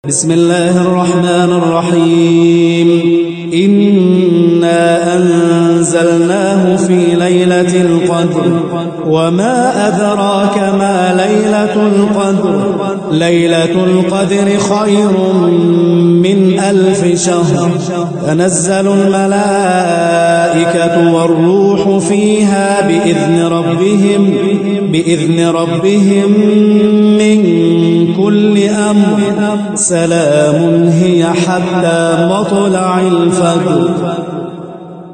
بسم الله الرحمن الرحيم إنا أنزلناه في ليلة القدر وما أدراك ما ليلة القدر ليلة القدر خير من 1000 شهر تنزل الملائكة والروح فيها بإذن ربهم من كل أمر سلام هي حتى مطلع الفجر